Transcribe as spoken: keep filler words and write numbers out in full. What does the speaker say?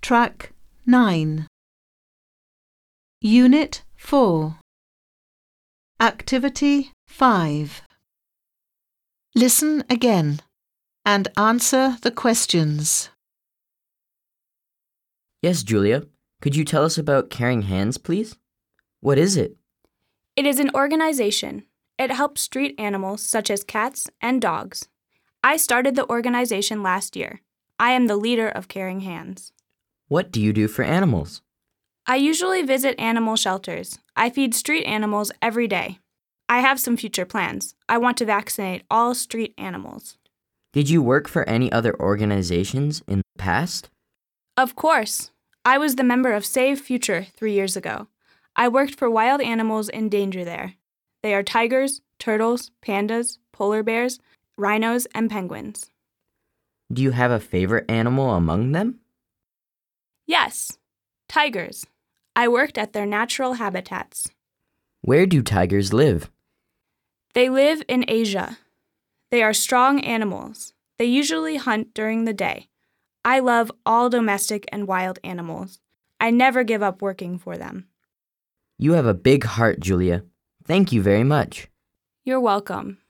Track nine. Unit four. Activity five. Listen again and answer the questions. Yes, Julia. Could you tell us about Caring Hands, please? What is it? It is an organization. It helps street animals such as cats and dogs. I started the organization last year. I am the leader of Caring Hands. What do you do for animals? I usually visit animal shelters. I feed street animals every day. I have some future plans. I want to vaccinate all street animals. Did you work for any other organizations in the past? Of course. I was the member of Save Future three years ago. I worked for wild animals in danger there. They are tigers, turtles, pandas, polar bears, rhinos, and penguins. Do you have a favorite animal among them? Yes, tigers. I worked at their natural habitats. Where do tigers live? They live in Asia. They are strong animals. They usually hunt during the day. I love all domestic and wild animals. I never give up working for them. You have a big heart, Julia. Thank you very much. You're welcome.